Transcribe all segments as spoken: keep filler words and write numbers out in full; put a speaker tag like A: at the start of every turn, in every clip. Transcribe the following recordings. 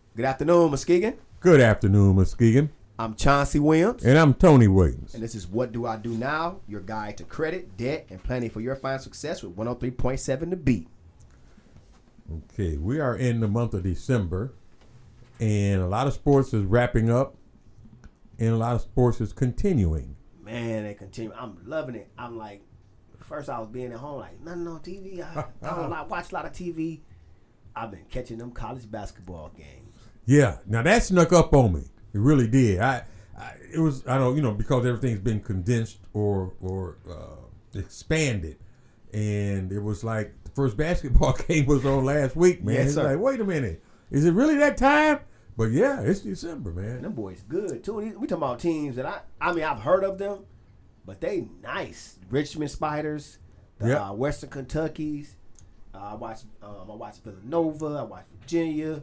A: Good afternoon, Muskegon.
B: Good afternoon, Muskegon.
A: I'm Chauncey Williams.
B: And I'm Tony Williams.
A: And this is What Do I Do Now? Your guide to credit, debt, and planning for your financial success with one oh three point seven The Beat.
B: Okay, we are in the month of December, and a lot of sports is wrapping up, and a lot of sports is continuing.
A: Man, they continue. I'm loving it. I'm like, first I was being at home like, nothing on T V. I, I don't like, watch a lot of T V. I've been catching them college basketball games.
B: Yeah, now that snuck up on me. It really did. I, I it was I don't you know because everything's been condensed or or uh, expanded, and it was like the first basketball game was on last week, man.
A: Yes,
B: it's
A: sir.
B: like, wait a minute, is it really that time? But yeah, it's December, man.
A: And them boys good too. We talking about teams that I I mean I've heard of them, but they nice. Richmond Spiders, the
B: Yep.
A: uh, Western Kentuckies. Uh, I watched um, I watched Villanova. I watched Virginia.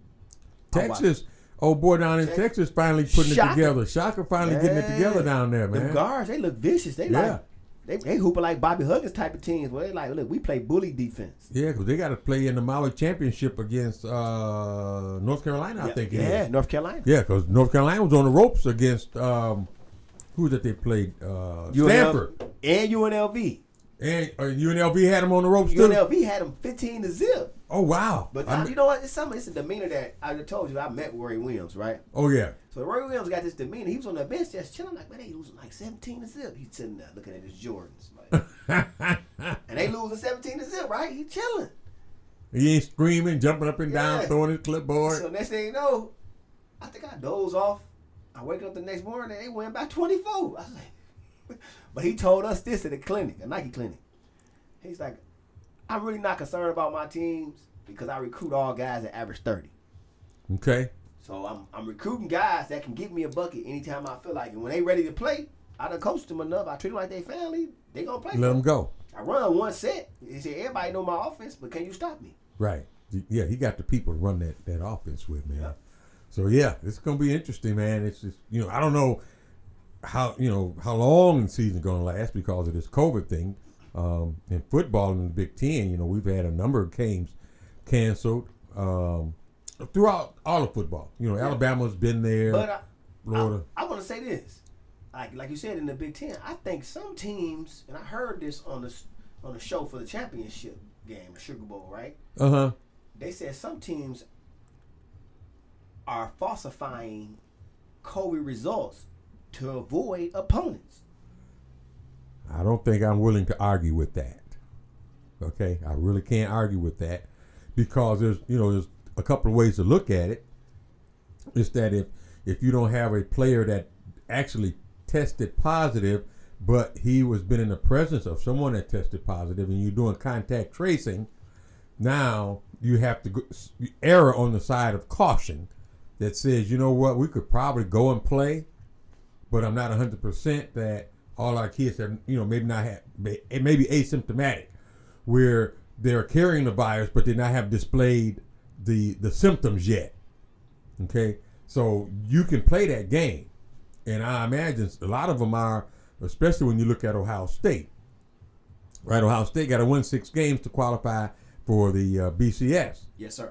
A: I watched-
B: Texas, old boy down in
A: Texas.
B: Texas finally putting
A: Shaka.
B: it together. Shaka finally getting it
A: Yeah.
B: together down there,
A: Them
B: man.
A: guards, they look vicious. They
B: Yeah.
A: like they they hooping like Bobby Huggins type of teams. Where they like, look, we play bully defense.
B: Yeah, because they got to play in the Maui Championship against uh, North Carolina, I
A: yeah,
B: think it
A: yeah,
B: is.
A: North Carolina.
B: Yeah, because North Carolina was on the ropes against, um, who did they play? Uh, Stanford.
A: and U N L V.
B: And uh, U N L V had them on the ropes, too?
A: U N L V had them fifteen to zip.
B: Oh, wow.
A: But
B: I'm-
A: I, you know what? It's something. It's a demeanor that I just told you. I met Roy Williams, right?
B: oh, yeah.
A: So Roy Williams got this demeanor. He was on the bench just chilling, like, man, they losing like seventeen to zip. He's sitting there looking at his Jordans, like, and they losing seventeen to zip, right? He chilling.
B: He ain't screaming, jumping up and down,
A: Yeah.
B: throwing his clipboard.
A: So next thing you know, I think I doze off. I wake up the next morning and they went by twenty-four. I was like, but he told us this at a clinic, a Nike clinic. He's like, I'm really not concerned about my teams because I recruit all guys that average thirty.
B: Okay.
A: So I'm I'm recruiting guys that can give me a bucket anytime I feel like it. And when they ready to play, I done coached them enough. I treat them like they family. They gonna play.
B: Let
A: for
B: them
A: me.
B: go.
A: I run one set. He said, everybody know my offense, but can you stop me?
B: Right. Yeah, he got the people to run that, that offense with, man.
A: Yeah.
B: So, yeah, it's going to be interesting, man. It's just, you know, I don't know how, you know, how long the season's going to last because of this COVID thing. Um, in football in the Big Ten, you know, we've had a number of games canceled um, throughout all of football. You know,
A: Yeah.
B: Alabama's been there.
A: But I,
B: Florida.
A: I, I want to say this, like like you said in the Big Ten, I think some teams, and I heard this on the on the show for the championship game, the Sugar Bowl, right?
B: Uh-huh.
A: They said some teams are falsifying COVID results to avoid opponents.
B: I don't think I'm willing to argue with that. Okay, I really can't argue with that because there's, you know, there's a couple of ways to look at it. It's that if if you don't have a player that actually tested positive, but he was been in the presence of someone that tested positive, and you're doing contact tracing, now you have to go, err on the side of caution that says, you know what, we could probably go and play, but I'm not one hundred percent that all our kids have, you know, maybe not have, it may be asymptomatic, where they're carrying the virus, but they not have displayed the the symptoms yet. Okay, so you can play that game, and I imagine a lot of them are, especially when you look at Ohio State. Right, Ohio State got to win six games to qualify for the uh, B C S,
A: Yes, sir.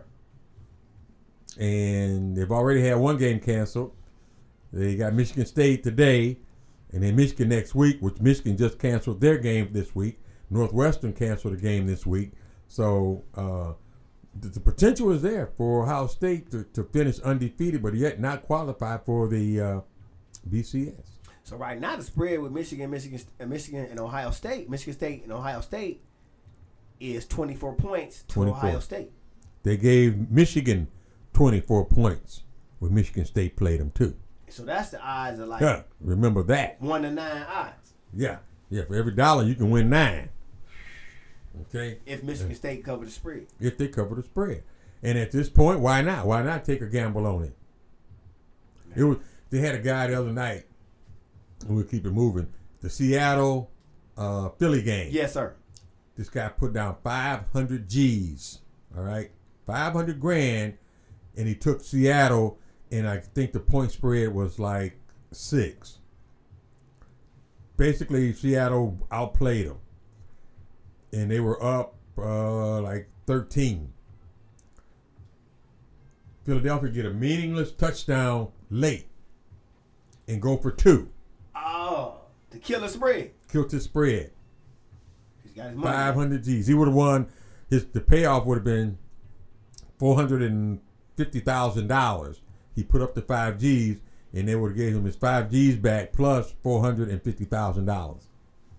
B: and they've already had one game canceled. They got Michigan State today, and then Michigan next week, which Michigan just canceled their game this week. Northwestern canceled a game this week. So uh, the, the potential is there for Ohio State to, to finish undefeated, but yet not qualify for the uh, B C S.
A: So right now the spread with Michigan, Michigan, uh, Michigan, and Ohio State, Michigan State and Ohio State, is twenty-four points to
B: twenty-four.
A: Ohio State.
B: They gave Michigan twenty-four points when Michigan State played them too.
A: So that's the odds of like
B: Yeah, remember that.
A: one to nine odds.
B: Yeah, yeah. For every dollar, you can win nine. Okay,
A: If Michigan State cover the spread.
B: if they cover the spread, and at this point, why not? Why not take a gamble on it? It was. They had a guy the other night. And we'll keep it moving. The Seattle uh, Philly game.
A: Yes, sir.
B: This guy put down five hundred G's. All right, five hundred grand, and he took Seattle, and I think the point spread was like six. Basically, Seattle outplayed them, and they were up uh, like thirteen. Philadelphia get a meaningless touchdown late and go for two.
A: Oh, to kill the spread.
B: Killed his spread.
A: He's got his money.
B: five hundred G's. He would have won. His the payoff would have been four hundred and fifty thousand dollars. He put up the five G's, and they would have gave him his five G's back plus four hundred and fifty thousand dollars.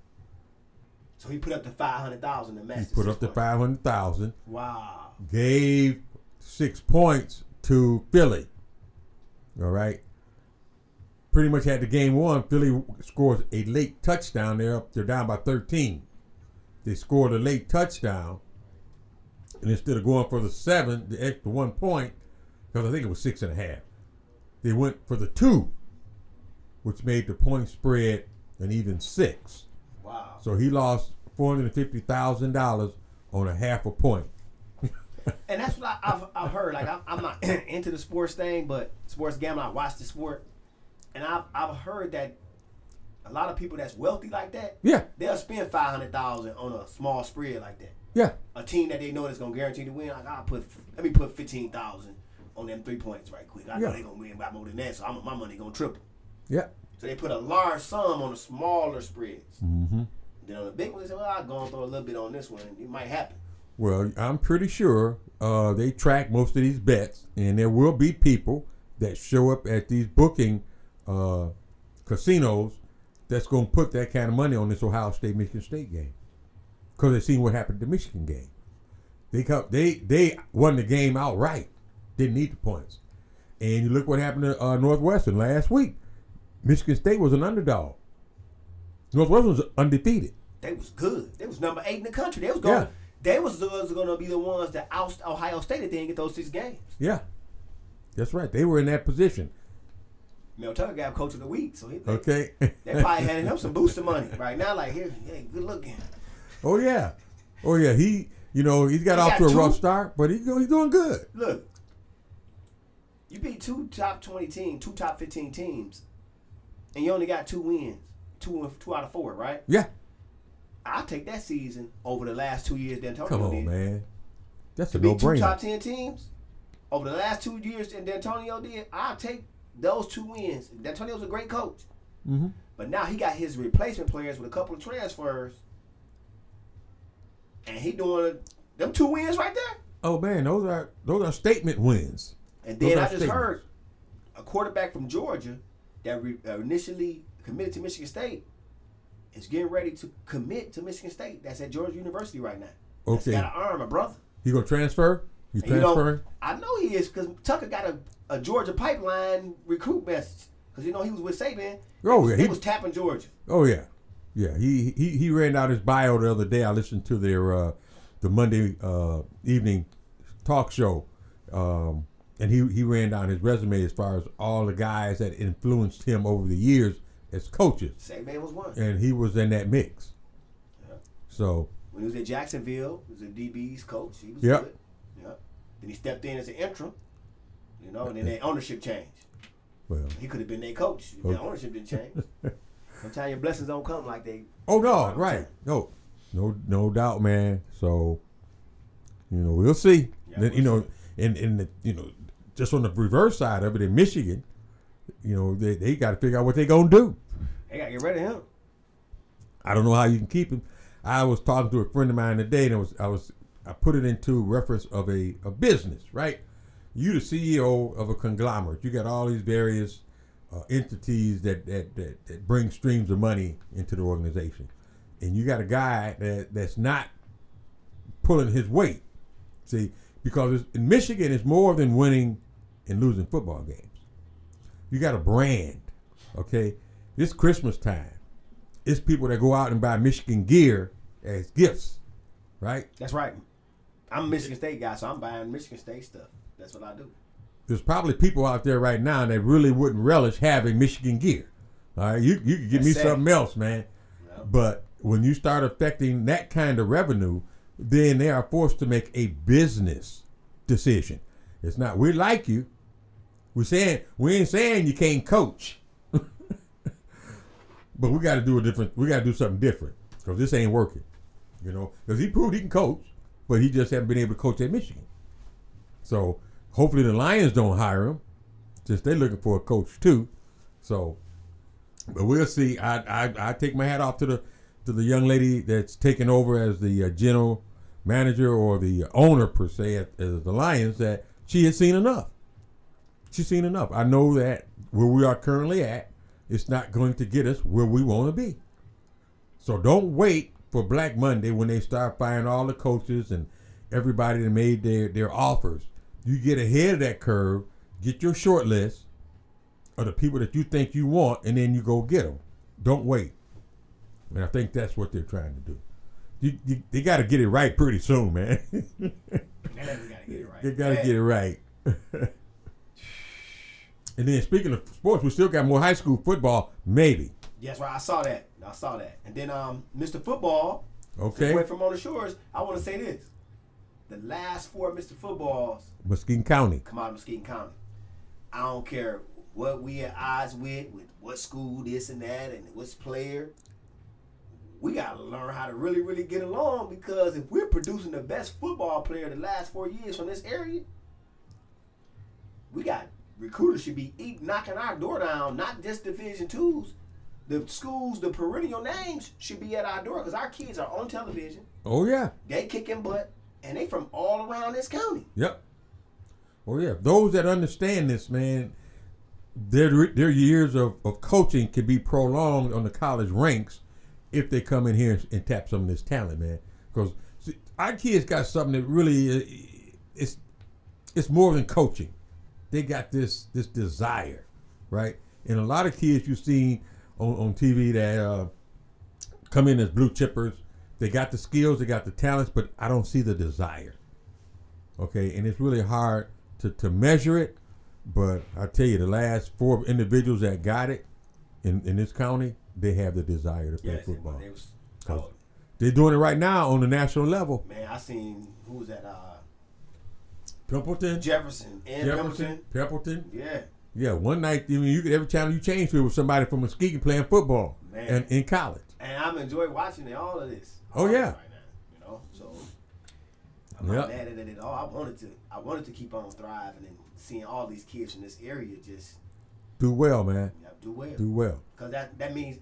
A: So he put up the five hundred thousand to match.
B: He put up the five hundred thousand.
A: Wow.
B: Gave six points to Philly. All right. Pretty much had the game won. Philly scores a late touchdown. They're up. They're down by thirteen. They scored a late touchdown, and instead of going for the seven, the extra one point, because I think it was six and a half, they went for the two, which made the point spread an even six.
A: Wow.
B: So he lost four hundred and fifty thousand dollars on a half a point.
A: And that's what I, I've I've heard. Like I'm, I'm not into the sports thing, but sports gambling. I watch the sport, and I've I've heard that a lot of people that's wealthy like that,
B: Yeah,
A: they'll spend five hundred thousand on a small spread like that.
B: yeah,
A: A team that they know that's gonna guarantee to win. Like I put let me put fifteen thousand on them three points right quick. I know
B: Yeah.
A: they're gonna win by more than that, so I'm, my money gonna triple.
B: yeah.
A: So they put a large sum on the smaller spreads.
B: Mm-hmm.
A: Then on the big one, they say, well, I'll go and throw a little bit on this one. It might happen.
B: Well, I'm pretty sure uh, they track most of these bets, and there will be people that show up at these booking uh, casinos that's going to put that kind of money on this Ohio State Michigan State game because they seen what happened to the Michigan game. They come, they they won the game outright, didn't need the points, and you look what happened to uh, Northwestern last week. Michigan State was an underdog. Northwestern was undefeated.
A: They was good. They was number eight in the country. They was going.
B: Yeah.
A: They was, was going to be the ones that oust Ohio State if they didn't get those six games.
B: Yeah, that's right. They were in that position.
A: Mel Tucker got coach of the week, so he,
B: Okay.
A: they probably handed him some booster money right now. Like here, hey, good looking.
B: Oh yeah, oh yeah. He, you know, he's got
A: He
B: off
A: got
B: to a
A: two.
B: rough start, but he, he's doing good.
A: Look, you beat two top twenty teams, two top fifteen teams, and you only got two wins, two two out of four, right?
B: Yeah.
A: I'll take that season over the last two years D'Antonio
B: Come on,
A: did.
B: man. That's
A: To
B: a
A: beat two
B: no-brainer.
A: top ten teams over the last two years that D'Antonio did, I'll take those two wins. D'Antonio's a great coach.
B: Mm-hmm.
A: But now he got his replacement players with a couple of transfers. And he doing them two wins right there.
B: Oh man, those are those are statement wins.
A: And
B: Those
A: then
B: are
A: I just
B: statements.
A: heard a quarterback from Georgia that re, uh, initially committed to Michigan State is getting ready to commit to Michigan State. That's at Georgia University right now. That's
B: Okay.
A: got an arm, a brother.
B: He gonna transfer? He's
A: And you know,
B: transferring?
A: I know he is because Tucker got a, a Georgia pipeline recruit message because you know he was with Saban.
B: Oh,
A: he was,
B: yeah,
A: he,
B: he-
A: was tapping Georgia.
B: Oh yeah, yeah. He he he ran out his bio the other day. I listened to their uh, the Monday uh, evening talk show, um, and he he ran down his resume as far as all the guys that influenced him over the years as coaches,
A: Saban was one.
B: and he was in that mix.
A: Yeah.
B: So
A: When he was at Jacksonville, he was a D B's coach. He was
B: Yep.
A: good. Yeah. Then he stepped in as an interim. You know, and then their ownership changed.
B: well,
A: He could have been their coach. if
B: Okay.
A: Their ownership didn't change. Sometimes your blessings don't come like they.
B: oh no, right? No, no, no doubt, man. So you know, we'll see.
A: Yeah,
B: Then,
A: we'll
B: you know, in in the you know, just on the reverse side of it, in Michigan, you know, they they got to figure out what they gonna do.
A: They gotta get rid of him.
B: I don't know how you can keep him. I was talking to a friend of mine today, and it was I was I put it into reference of a, a business, right? You the C E O of a conglomerate. You got all these various uh, entities that, that that that bring streams of money into the organization, and you got a guy that that's not pulling his weight. See, because it's, in Michigan, it's more than winning and losing football games. You got a brand, okay? It's Christmas time. It's people that go out and buy Michigan gear as gifts, right?
A: That's right. I'm a Michigan State guy, so I'm buying Michigan State stuff. That's what I do.
B: There's probably people out there right now that really wouldn't relish having Michigan gear. All right, you you could give
A: That's
B: me
A: sad.
B: something else, man.
A: Yeah.
B: But when you start affecting that kind of revenue, then they are forced to make a business decision. It's not we like you. We're saying we ain't saying you can't coach, but we got to do a different. We got to do something different because this ain't working. You know, because he proved he can coach, but he just hasn't been able to coach at Michigan. So hopefully the Lions don't hire him, since they're looking for a coach too. So, but we'll see. I I, I take my hat off to the to the young lady that's taking over as the uh, general manager or the owner per se at, at the Lions. That she has seen enough. She's seen enough. I know that where we are currently at, it's not going to get us where we want to be. So don't wait for Black Monday when they start firing all the coaches and everybody that made their, their offers. You get ahead of that curve, get your short list of the people that you think you want, and then you go get them. Don't wait. And I think that's what they're trying to do. You, you, they got to get it right pretty soon, man.
A: Man, we gotta get it right.
B: They got to get it right. And then speaking of sports, we still got more high school football, maybe.
A: Yes, right. I saw that. I saw that. And then um, Mister Football,
B: okay,
A: away from on the shores, I want to say this. The last four Mister Footballs
B: Muskegon County.
A: come out of Muskegon County. I don't care what we at odds with, with what school, this and that, and what's player. We got to learn how to really, really get along, because if we're producing the best football player the last four years from this area, we got recruiters should be eat, knocking our door down, not just Division twos. The schools, the perennial names should be at our door, because our kids are on television.
B: Oh, yeah.
A: They kicking butt, and they from all around this county.
B: Yep. Oh, yeah. Those that understand this, man, their their years of, of coaching can be prolonged on the college ranks if they come in here and, and tap some of this talent, man. Because our kids got something that really, uh, it's it's more than coaching. They got this this desire, right? And a lot of kids you've seen on, on T V that uh, come in as blue chippers, they got the skills, they got the talents, but I don't see the desire. Okay, and it's really hard to, to measure it, but I tell you, the last four individuals that got it in, in this county, they have the desire to play
A: Yes,
B: football.
A: It was, oh,
B: They're doing it right now on the national level.
A: man, I seen, who was that? Uh,
B: Pimpleton,
A: Jefferson and
B: Jefferson,
A: Pimpleton.
B: Pimpleton.
A: Yeah.
B: Yeah, one night, I mean, you could, every channel you change to it was somebody from Muskegon playing football
A: Man.
B: and in college.
A: And I'm enjoying watching all of this.
B: Oh,
A: all
B: yeah.
A: Right now, you know, so I'm
B: Yep.
A: not mad at it at all. I wanted to, I wanted to keep on thriving and seeing all these kids from this area just
B: Do well, man.
A: you know, do well.
B: Do well.
A: Because that, that means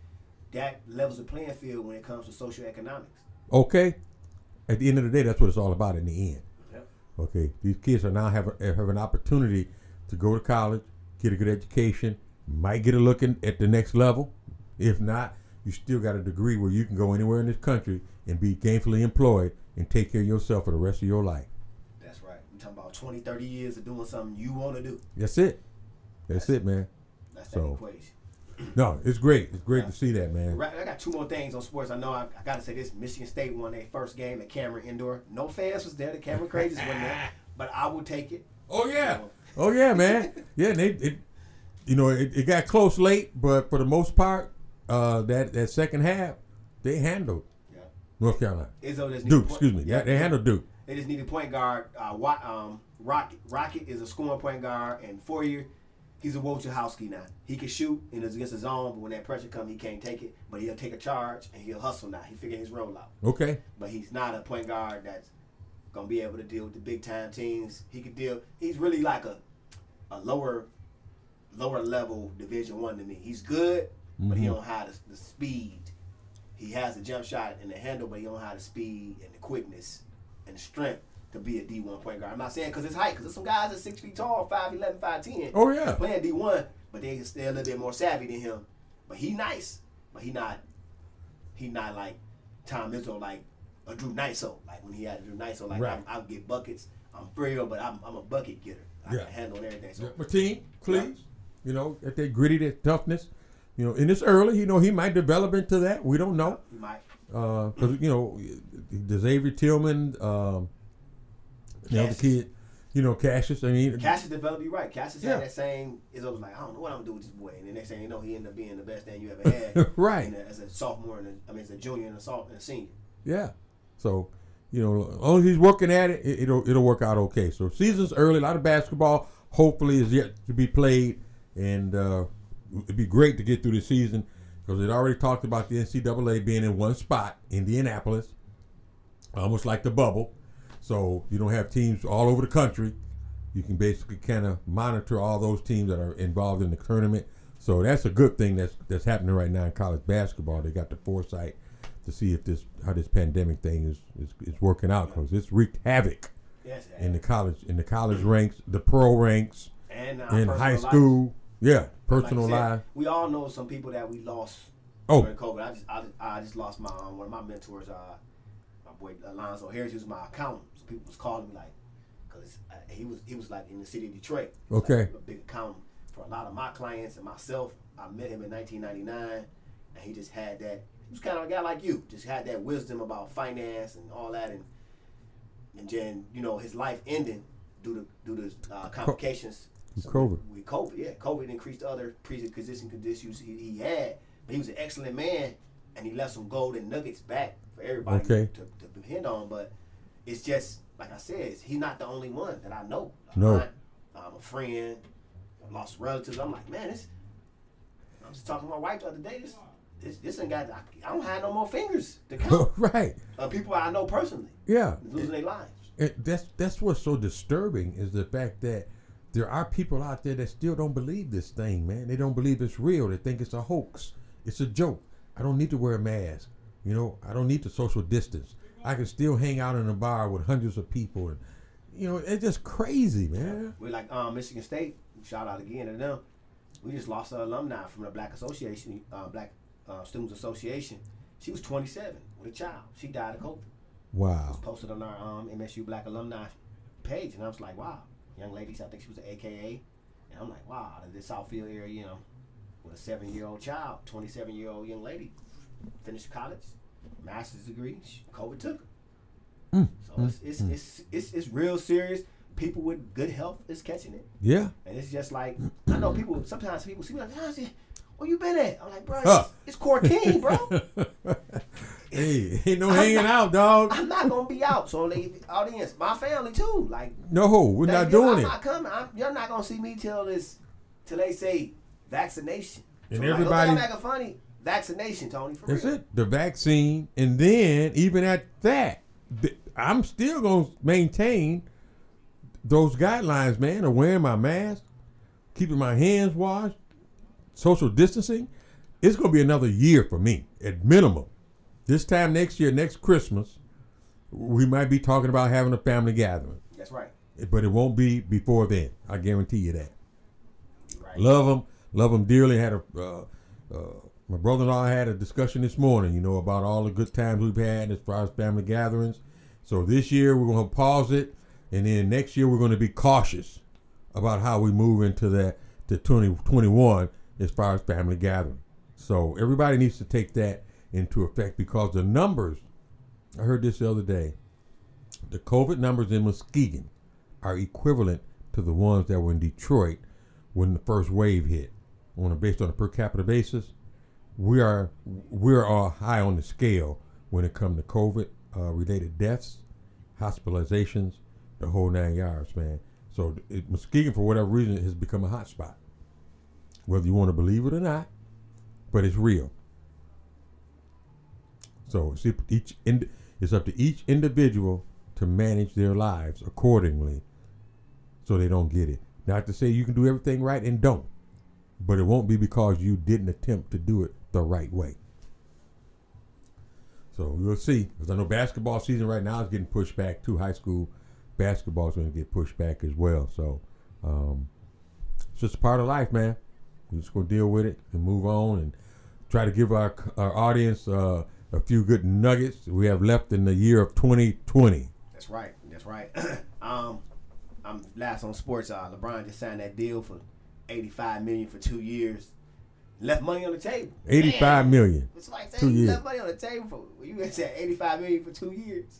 A: that levels the playing field when it comes to socioeconomics.
B: Okay. At the end of the day, that's what it's all about in the end.
A: Yep.
B: Okay. These kids are now have, a, have an opportunity to go to college, get a good education, might get a look in, at the next level. If not, you still got a degree where you can go anywhere in this country and be gainfully employed and take care of yourself for the rest of your life.
A: That's right. We're talking about twenty, thirty years of doing something you want to do.
B: That's it. That's, That's it, man.
A: That's that
B: So,
A: equation.
B: No, it's great. It's great
A: Yeah.
B: to see that, man.
A: Right, I got two more things on sports. I know I, I got to say this. Michigan State won their first game at Cameron Indoor. No fans was there. The Cameron Crazies wasn't there. But I will take it.
B: Oh, yeah.
A: So,
B: Oh, yeah, man. Yeah, and they, it, you know, it, it got close late, but for the most part, uh, that, that second half, they handled
A: yeah.
B: North Carolina.
A: Izzo just need
B: Duke,
A: a point-
B: excuse me. Yeah, they handled Duke.
A: They just need a point guard. Uh, Wa- um, Rocket, Rocket is a scoring point guard, and Fourier, he's a Wojciechowski now. He can shoot and it's against his zone, but when that pressure comes, he can't take it. But he'll take a charge and he'll hustle now. He figure his role out.
B: Okay.
A: But he's not a point guard that's gonna be able to deal with the big time teams. He could deal. He's really like a a lower lower level Division One to me. He's good, but he
B: Mhm.
A: don't have the, the speed. He has the jump shot and the handle, but he don't have the speed and the quickness and the strength to be a D one point guard. I'm not saying because it's height, because there's some guys that's six feet tall, five eleven, five ten.
B: Oh, yeah.
A: Playing D one, but they they're a little bit more savvy than him. But he nice, but he not he not like Tom Izzo, like a Drew Nyso. Like when he had a Drew Nyso, like
B: Right.
A: I'm, I'll get buckets. I'm frail, but I'm I'm a bucket getter. I
B: Yeah.
A: can handle everything. So
B: Yeah, but team, please, you know, at that gritty, that toughness, you know, and it's early, you know, he might develop into that. We don't know.
A: he might.
B: Because, you know, the Xavier Tillman, um, you know, the
A: Cassius.
B: kid, you know, Cassius, I mean.
A: Cassius developed you right. Cassius
B: Yeah.
A: had that same. Izzo was like, I don't know what I'm gonna do with this boy, and the next thing you know, he ended up being the best thing you ever had.
B: Right.
A: in a- as a sophomore and a, I mean, as a junior and a sophomore and a senior.
B: Yeah. So, you know, as long as he's working at it, it, it'll it'll work out okay. So season's early, a lot of basketball hopefully is yet to be played, and uh, it'd be great to get through the season because it already talked about the N C double A being in one spot, Indianapolis, almost like the bubble. So you don't have teams all over the country You can basically kind of monitor all those teams that are involved in the tournament. So that's a good thing that's that's happening right now in college basketball. They got the foresight to see if this how this pandemic thing is is, is working out, because it's wreaked havoc
A: Yes,
B: in the college in the college ranks, the pro ranks,
A: and uh,
B: in
A: personal
B: high
A: life.
B: school. Yeah,
A: Like
B: personal
A: you said,
B: life.
A: We all know some people that we lost
B: Oh.
A: during COVID. I just, I, I just lost my um, one of my mentors, uh, my boy Alonzo Harris. He was my accountant. So people was calling me like, cause uh, he was he was like in the city of Detroit. He was
B: Okay.
A: like a big accountant for a lot of my clients and myself. I met him in nineteen ninety-nine, and he just had that. He was kind of a guy like you, just had that wisdom about finance and all that, and and then you know his life ending due to due to uh, complications.
B: With COVID.
A: With COVID, yeah, COVID increased other pre-existing conditions he, he had, but he was an excellent man, and he left some golden nuggets back for everybody
B: Okay.
A: to, to depend on. But it's just like I said, he's not the only one that I know.
B: No.
A: I'm um, a friend, I lost relatives. I'm like, man, this. I was just talking to my wife the other day. This, this, this ain't got. I, I don't have no more fingers to count
B: Right.
A: of people I know personally
B: Yeah.
A: losing their lives.
B: It, that's that's what's so disturbing, is the fact that there are people out there that still don't believe this thing, man. They don't believe it's real. They think it's a hoax. It's a joke. I don't need to wear a mask. You know, I don't need to social distance. I can still hang out in a bar with hundreds of people, and you know, it's just crazy, man.
A: We're like um, Michigan State. Shout out again to them. We just lost an alumni from the Black Association, uh, Black uh, Students Association. She was twenty-seven with a child. She died of COVID. It
B: Wow.
A: was posted on our um, M S U Black Alumni page, and I was like, wow. Young lady, I think she was an A K A. And I'm like, wow, in this Southfield area, you know, with a seven-year-old child, twenty-seven-year-old young lady, finished college, master's degree, she, COVID took her.
B: Mm,
A: So
B: mm,
A: it's, it's,
B: mm.
A: it's, it's, it's real serious. People with good health is catching it.
B: Yeah.
A: And it's just like, I know people, sometimes people see me like, oh, where you been at? I'm like, bro,
B: Huh.
A: it's, it's Corteen, bro.
B: Hey, ain't no
A: I'm
B: hanging
A: not-
B: out, dog.
A: I'm not going to be out. So, like, audience, my family too. Like,
B: No, we're not
A: Thanksgiving,
B: doing
A: I'm
B: it.
A: not coming. I'm, you're not gonna see me till this, till they say vaccination.
B: And
A: so
B: everybody-
A: like, I'm acting funny. Vaccination, Tony. For
B: That's
A: real.
B: it. The vaccine, and then even at that, th- I'm still gonna maintain those guidelines, man, of wearing my mask, keeping my hands washed, social distancing. It's gonna be another year for me, at minimum. This time next year, next Christmas, we might be talking about having a family gathering,
A: That's right.
B: but it won't be before then. I guarantee you that.
A: Right.
B: Love them, love them dearly. Had a uh, uh, my brother-in-law had a discussion this morning, you know, about all the good times we've had as far as family gatherings. So this year we're going to pause it, and then next year we're going to be cautious about how we move into that to twenty twenty-one as far as family gathering. So everybody needs to take that into effect, because the numbers, I heard this the other day, the COVID numbers in Muskegon are equivalent to the ones that were in Detroit when the first wave hit. On a based on a per capita basis, we are we are all high on the scale when it comes to COVID uh, related deaths, hospitalizations, the whole nine yards, man. So it, Muskegon, for whatever reason, has become a hot spot. Whether you want to believe it or not, but it's real. So it's each ind- it's up to each individual to manage their lives accordingly, so they don't get it. Not to say you can do everything right and don't, but it won't be because you didn't attempt to do it the right way. So we'll see. Because I know basketball season right now is getting pushed back too. High school basketball is going to get pushed back as well. So um, it's just a part of life, man. We're just going to deal with it and move on and try to give our our audience uh, a few good nuggets we have left in the year of twenty twenty.
A: That's right. That's right. um, I'm last on sports. Uh, LeBron just signed that deal for eighty-five million dollars for two years. Left money on the table.
B: eighty-five
A: Man,
B: million.
A: It's like
B: Two
A: saying you
B: years.
A: left money on the table for you said eighty-five million dollars for two years.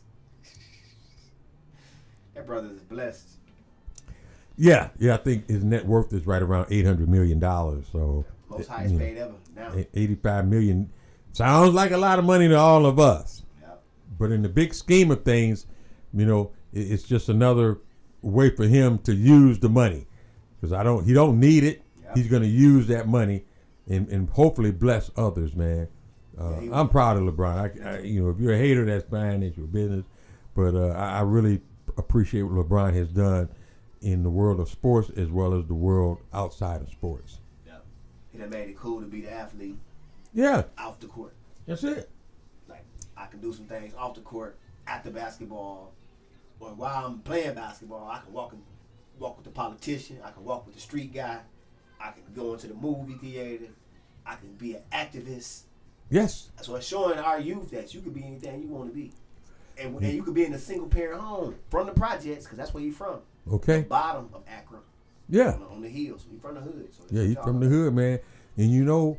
A: That brother is blessed.
B: Yeah, yeah. I think his net worth is right around eight hundred million dollars. So
A: Most
B: uh,
A: highest
B: you know,
A: paid ever now.
B: eighty-five million sounds like a lot of money to all of us.
A: Yep.
B: But in the big scheme of things, you know, it, it's just another way for him to use the money, because I don't. He don't need it.
A: Yep.
B: He's going to use that money and, and hopefully bless others, man. Uh,
A: Yeah, he
B: I'm
A: will.
B: proud of LeBron. I, I, you know, if you're a hater, that's fine. It's your business. But uh, I, I really appreciate what LeBron has done in the world of sports as well as the world outside of sports.
A: Yeah. He done made it cool to be the athlete.
B: Yeah.
A: Off the court.
B: That's it.
A: Like, I can do some things off the court, after basketball, or while I'm playing basketball, I can walk and walk with the politician, I can walk with the street guy, I can go into the movie theater, I can be an activist.
B: Yes.
A: So it's showing our youth that you can be anything you want to be. And, and you could be in a single parent home from the projects, because that's where you're from.
B: Okay.
A: The bottom of Akron.
B: Yeah.
A: On, on the hills. You're from the hood. So
B: yeah, he's from the hood, man. And you know,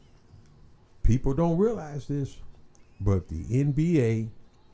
B: people don't realize this, but the N B A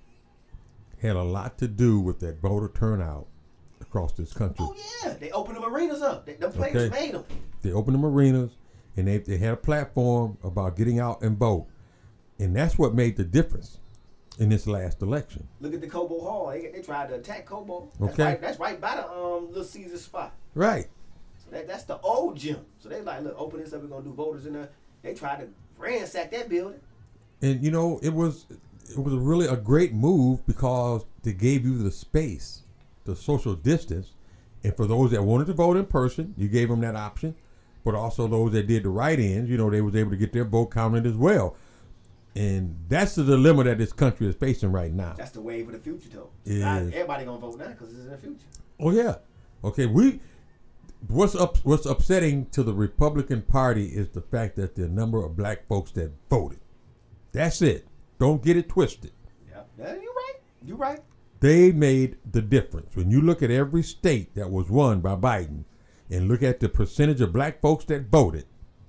B: had a lot to do with that voter turnout across this country.
A: Oh, yeah. They opened them arenas up. They, the players
B: Okay.
A: made them.
B: They opened them arenas, and they, they had a platform about getting out and vote. And that's what made the difference in this last election.
A: Look at the Cobo Hall. They, they tried to attack Cobo. That's
B: Okay.
A: Right, that's right by the um Little Caesar spot.
B: Right.
A: So that, that's the old gym. So they like, look, open this up. We're going to do voters in there. They tried to ransack that building.
B: And, you know, it was it was really a great move because they gave you the space, the social distance. And for those that wanted to vote in person, you gave them that option. But also those that did the write-ins, you know, they was able to get their vote counted as well. And that's the dilemma that this country is facing right now.
A: That's the wave of the future, though.
B: It
A: Not
B: is.
A: everybody going to vote now because it's in the future.
B: Oh, yeah. Okay, we... What's up? What's upsetting to the Republican Party is the fact that the number of black folks that voted. That's it. Don't get it twisted.
A: Yeah, yeah, you're right. You're right.
B: They made the difference. When you look at every state that was won by Biden and look at the percentage of black folks that voted,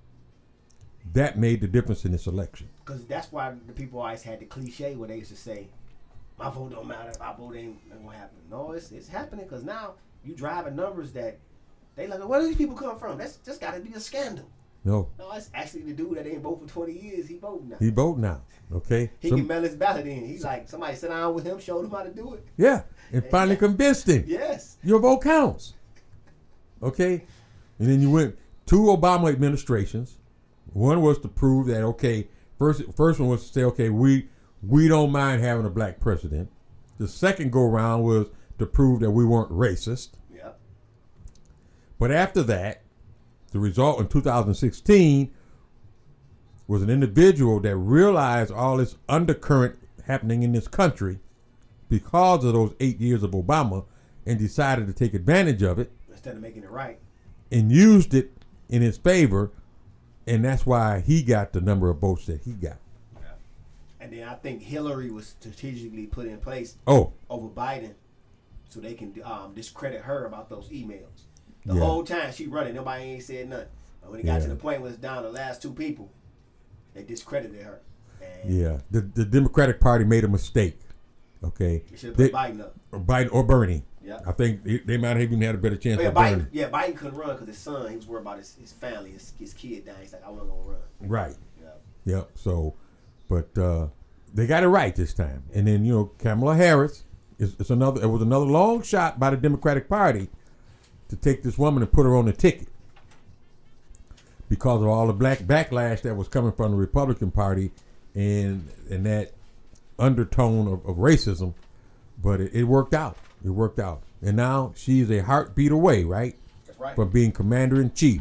B: that made the difference in this election.
A: Because that's why the people always had the cliche where they used to say, my vote don't matter. If I vote ain't nothing going to happen. No, it's, it's happening because now you driving numbers that they like, where do these people come from? That's just got to be a scandal.
B: No.
A: No, it's actually the dude that ain't vote for twenty years. He voting now.
B: He vote now. Okay.
A: He
B: Some-
A: can mail his ballot in. He's like, somebody sit down with him, showed him how to do it.
B: yeah. And finally convinced him.
A: Yes.
B: Your vote counts. Okay? And then you went two Obama administrations. One was to prove that, okay, first first one was to say, okay, we we don't mind having a black president. The second go around was to prove that we weren't racist.
A: Yeah.
B: But after that, the result in two thousand sixteen was an individual that realized all this undercurrent happening in this country because of those eight years of Obama and decided to take advantage of it
A: Instead of making it right.
B: and used it in his favor. And that's why he got the number of votes that he got.
A: Yeah. And then I think Hillary was strategically put in place
B: Oh,
A: over Biden so they can um, discredit her about those emails. The
B: Yeah.
A: whole time she running, nobody ain't said nothing. But when it got
B: Yeah.
A: to the point where it's down to the last two people, they discredited her. And
B: yeah. The the Democratic Party made a mistake. Okay.
A: they should have
B: They,
A: put Biden up.
B: or Biden or Bernie.
A: Yeah.
B: I think they, they might have even had a better chance
A: Oh, yeah,
B: of
A: Biden,
B: Bernie.
A: yeah, Biden couldn't run because his son, he was worried about his, his family, his, his kid dying. He's like, I wasn't going to run.
B: Right.
A: Yeah.
B: Yep. So, but uh, they got it right this time. And then you know Kamala Harris is, is another. It was another long shot by the Democratic Party to take this woman and put her on the ticket because of all the black backlash that was coming from the Republican Party and and that undertone of, of racism. But it, it worked out. It worked out. And now she's a heartbeat away, right,
A: That's right.
B: from being commander in chief.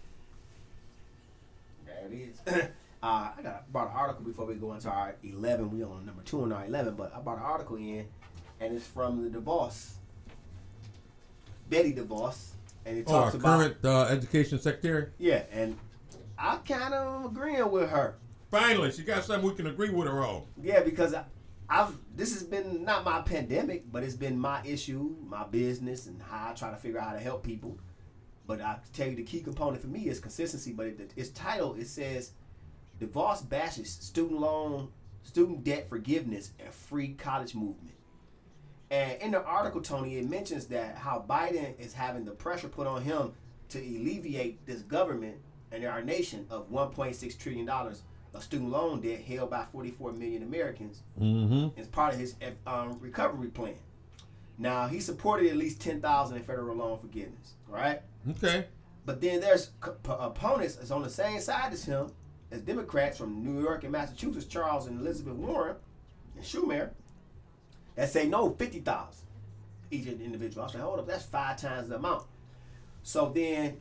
A: There it is. uh, I got brought an article before we go into our eleven. We on number two in our eleven, but I brought an article in, and it's from the DeVos, Betty DeVos, and it
B: Oh, our
A: talks about
B: current uh, education secretary.
A: yeah, and I kind of agreeing with her.
B: Finally, she got something we can agree with her on.
A: Yeah, because I, I've this has been not my pandemic, but it's been my issue, my business, and how I try to figure out how to help people. But I tell you, the key component for me is consistency. But it, its title, it says, DeVos bashes student loan, student debt forgiveness, and free college movement. And in the article, Tony, it mentions that how Biden is having the pressure put on him to alleviate this government and our nation of one point six trillion dollars of student loan debt held by forty-four million Americans
B: Mm-hmm.
A: as part of his um, recovery plan. Now, he supported at least ten thousand in federal loan forgiveness, right?
B: Okay.
A: But then there's c- p- opponents that's on the same side as him, as Democrats from New York and Massachusetts, Charles and Elizabeth Warren and Schumer, that say no, fifty thousand. each individual. I was like, hold up, that's five times the amount. So then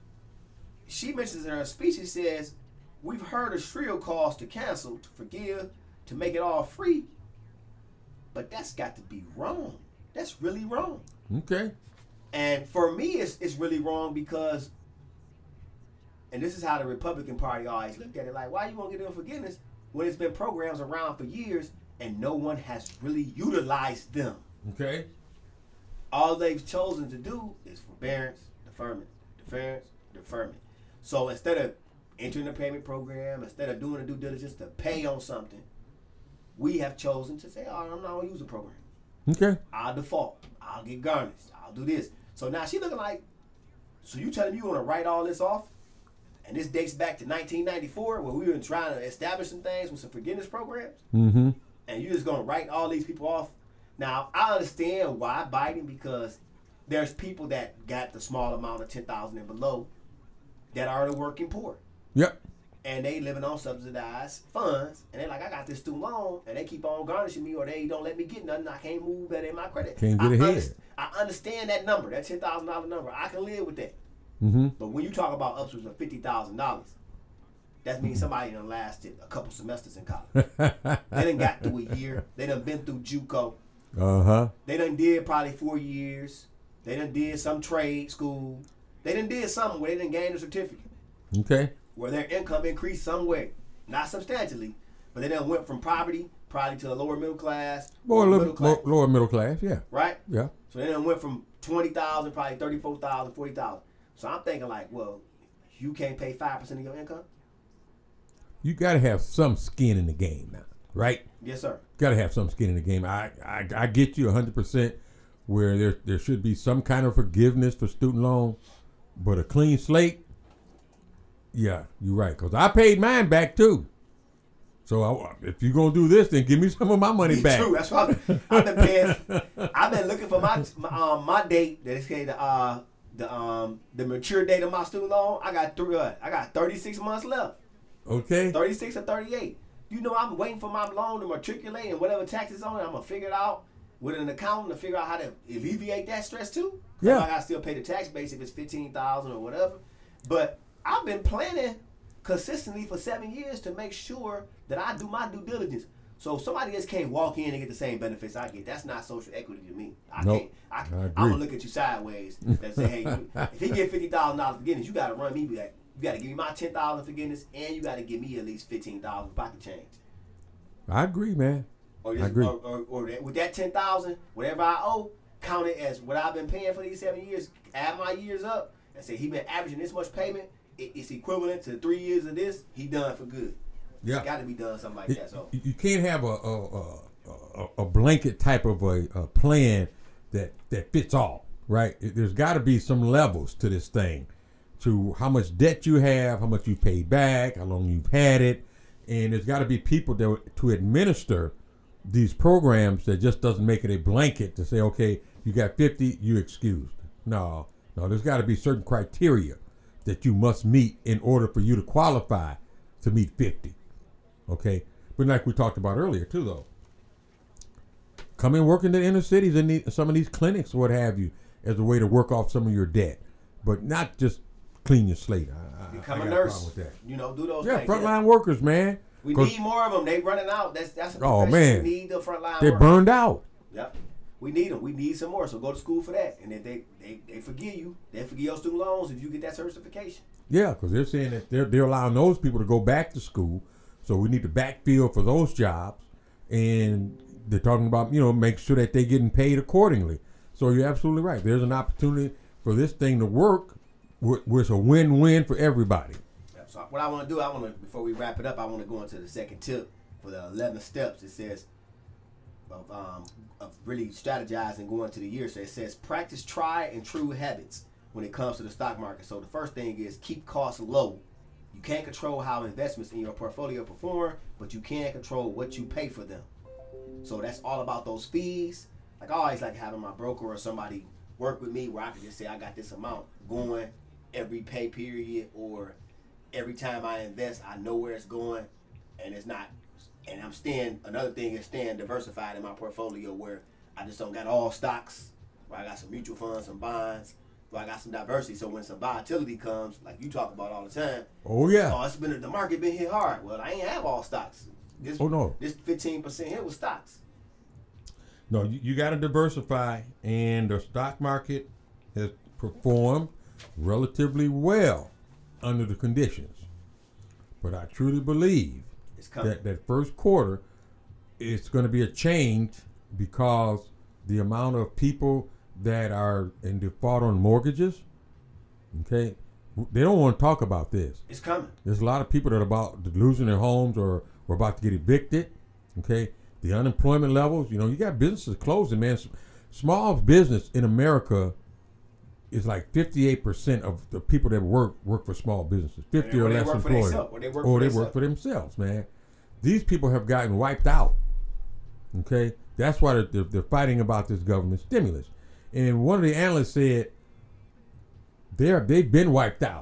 A: she mentions in her speech, she says, we've heard of shrill calls to cancel, to forgive, to make it all free. But that's got to be wrong. That's really wrong.
B: Okay.
A: And for me, it's it's really wrong because, and this is how the Republican Party always looked at it, like, why you won't get them forgiveness when it's been programs around for years and no one has really utilized them?
B: Okay.
A: All they've chosen to do is forbearance, deferment, deference, deferment. So instead of entering a payment program, instead of doing a due diligence to pay on something, we have chosen to say, oh, I'm not going to use the program.
B: Okay.
A: I'll default. I'll get garnished. I'll do this. So now she looking like, so you telling me you want to write all this off? And this dates back to nineteen ninety-four where we were trying to establish some things with some forgiveness programs.
B: Mm-hmm.
A: And you're just going to write all these people off. Now, I understand why Biden, because there's people that got the small amount of ten thousand dollars and below that are the working poor.
B: Yep.
A: And they living on subsidized funds. And they're like, I got this student loan. And they keep on garnishing me or they don't let me get nothing. I can't move that in my credit.
B: Can't get
A: I
B: ahead.
A: Under, I understand that number, that ten thousand dollars number. I can live with that.
B: Mm-hmm.
A: But when you talk about upwards of fifty thousand dollars, that means somebody done lasted a couple semesters in college. They done got through a year. They done been through JUCO.
B: Uh-huh.
A: They done did probably four years. They done did some trade school. They done did something where they done gained a certificate.
B: Okay.
A: Where their income increased somewhere. Not substantially, but they done went from poverty probably to the lower middle class.
B: More
A: lower
B: little,
A: middle class.
B: lower middle class, yeah.
A: Right?
B: Yeah.
A: So they done went from twenty thousand, probably thirty-four thousand, forty thousand. So I'm thinking like, well, you can't pay five percent of your income?
B: You got to have some skin in the game now, right?
A: Yes, sir.
B: Got to have some skin in the game. I, I, I get you one hundred percent where there, there should be some kind of forgiveness for student loan, but a clean slate, yeah, you're right. Because I paid mine back too. So I, if you're going to do this, then give me some of my money
A: Me
B: back.
A: True. That's why I've, I've been paying. I've been looking for my my, um, my date. That is the uh the um the mature date of my student loan. I got three. Uh, I got thirty-six months left.
B: Okay.
A: thirty-six or thirty-eight. You know, I'm waiting for my loan to matriculate and whatever taxes on it, I'm gonna figure it out with an accountant to figure out how to alleviate that stress too.
B: Yeah.
A: I gotta still pay the tax base if it's fifteen thousand or whatever. But I've been planning consistently for seven years to make sure that I do my due diligence. So somebody just can't walk in and get the same benefits I get. That's not social equity to me. I
B: Nope.
A: can't. I,
B: I agree.
A: I'm gonna look at you sideways and say, hey, you, if he get fifty thousand dollars forgiveness, you gotta run me back. You gotta give me my ten thousand forgiveness, and you gotta give me at least fifteen thousand pocket change.
B: I agree, man.
A: Or,
B: I
A: just,
B: agree.
A: or, or, or that, with that ten thousand, whatever I owe, count it as what I've been paying for these seven years. Add my years up and say he been averaging this much payment. It, it's equivalent to three years of this. He done for good.
B: Yeah.
A: It's got to be done something like
B: It-
A: that. So
B: you you can't have a a, a, a, a blanket type of a, a plan that that fits all, right? It- There's got to be some levels to this thing, to how much debt you have, how much you've paid back, how long you've had it, and there's got to be people that to administer these programs that just doesn't make it a blanket to say, okay, you got fifty, you excused. No, no, there's got to be certain criteria that you must meet in order for you to qualify to meet fifty. Okay, but like we talked about earlier too, though, come and work in the inner cities and the, some of these clinics, what have you, as a way to work off some of your debt, but not just clean your slate. I, I,
A: become
B: I
A: a
B: got problem
A: nurse.
B: with that.
A: You know, do those
B: Yeah,
A: things.
B: frontline workers, man.
A: We
B: 'Cause
A: need more of them. They running out. That's that's a
B: Oh,
A: profession.
B: man.
A: We need the frontline
B: they're
A: workers.
B: burned out.
A: Yep. We need them. We need some more. So go to school for that. And if they, they, they forgive you, they forgive your student loans if you get that certification.
B: Yeah, because they're saying that they're they're allowing those people to go back to school. So we need to backfill for those jobs, and they're talking about, you know, make sure that they're getting paid accordingly. So you're absolutely right. There's an opportunity for this thing to work, wh- where it's a win-win for everybody.
A: Yep. So what I want to do, I want to before we wrap it up, I want to go into the second tip for the eleven steps. It says of um of really strategizing going to the year. So it says practice tried and true habits when it comes to the stock market. So the first thing is keep costs low. You can't control how investments in your portfolio perform, but you can control what you pay for them. So that's all about those fees. Like I always like having my broker or somebody work with me where I can just say I got this amount going every pay period, or every time I invest, I know where it's going, and it's not. And I'm staying. Another thing is staying diversified in my portfolio where I just don't got all stocks where I got some mutual funds, some bonds, where I got some diversity. So when some volatility comes, like you talk about all the time,
B: oh yeah,
A: oh, it's been the market been hit hard. Well, I ain't have all stocks. This,
B: oh no,
A: this fifteen percent here was stocks.
B: No, you, you got to diversify, and the stock market has performed relatively well under the conditions. But I truly believe that that first quarter, it's going to be a change because the amount of people that are in default on mortgages, okay, they don't want to talk about this.
A: It's coming.
B: There's a lot of people that are about losing their homes or, or about to get evicted, okay. The unemployment levels, you know, you got businesses closing, man. S- small business in America is like fifty-eight percent of the people that work work for small businesses. fifty or,
A: or
B: less employees.
A: Or they work,
B: or
A: for,
B: they work for themselves, man. These people have gotten wiped out, okay? That's why they're, they're fighting about this government stimulus. And one of the analysts said they're, they've been wiped out.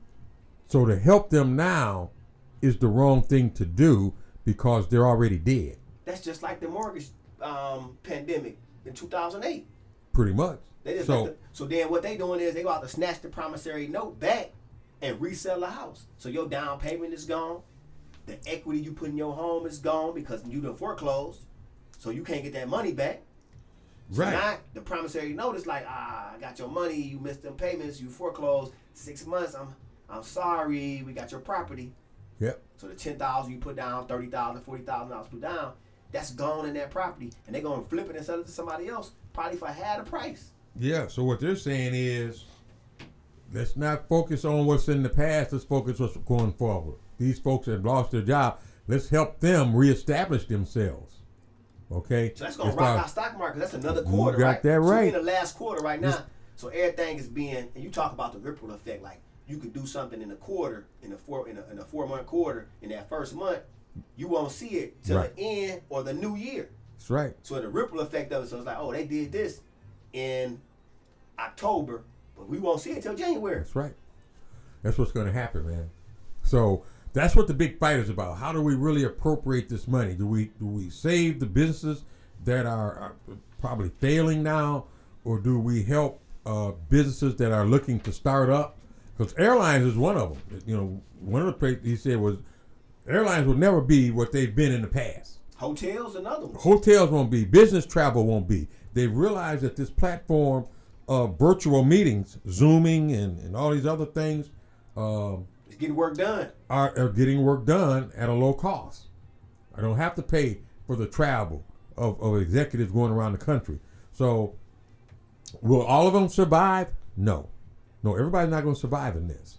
B: So to help them now is the wrong thing to do because they're already dead.
A: That's just like the mortgage um, pandemic in two thousand eight.
B: Pretty much.
A: They just
B: so,
A: the, so then what they doing is they go out to snatch the promissory note back and resell the house. So your down payment is gone. The equity you put in your home is gone because you done foreclosed. So you can't get that money back. So
B: right.
A: now the promissory note is like, ah, I got your money. You missed them payments. You foreclosed six months. I'm I'm sorry. We got your property.
B: Yep.
A: So the ten thousand you put down, thirty thousand, forty thousand dollars put down, that's gone in that property, and they're gonna flip it and sell it to somebody else, probably for half the price.
B: Yeah. So what they're saying is, let's not focus on what's in the past. Let's focus on what's going forward. These folks have lost their job. Let's help them reestablish themselves. Okay.
A: So that's gonna rock our stock market. That's another quarter,
B: you got
A: right?
B: that right.
A: So we're in the last quarter right now. So everything is being, and you talk about the ripple effect, like you could do something in a quarter, in a four, in a, in a four month quarter, in that first month, you won't see it till
B: right.
A: the end or the new year.
B: That's right.
A: So the ripple effect of it, so it's like, oh, they did this in October, but we won't see it till January.
B: That's right. That's what's going to happen, man. So that's what the big fight is about. How do we really appropriate this money? Do we do we save the businesses that are, are probably failing now, or do we help uh, businesses that are looking to start up? Because airlines is one of them. You know, one of the places he said was airlines will never be what they've been in the past.
A: Hotels, another one.
B: Hotels won't be. Business travel won't be. They've realized that this platform of virtual meetings, Zooming and, and all these other things, um,
A: it's getting work done.
B: Are, are getting work done at a low cost. I don't have to pay for the travel of, of executives going around the country. So will all of them survive? No. No, everybody's not going to survive in this.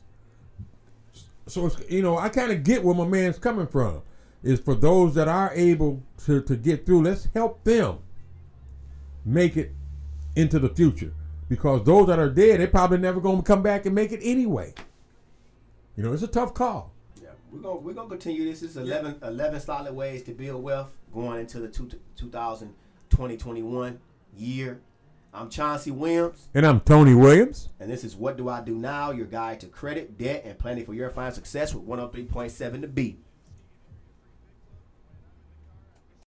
B: So, it's, you know, I kind of get where my man's coming from. Is for those that are able to, to get through, let's help them make it into the future. Because those that are dead, they're probably never going to come back and make it anyway. You know, it's a tough call.
A: Yeah, we're gonna we're gonna continue this. This is eleven, eleven solid ways to build wealth going into the two, twenty twenty, twenty-one year. I'm Chauncey Williams.
B: And I'm Tony Williams.
A: And this is What Do I Do Now? Your guide to credit, debt, and planning for your financial success with one oh three point seven The Beat.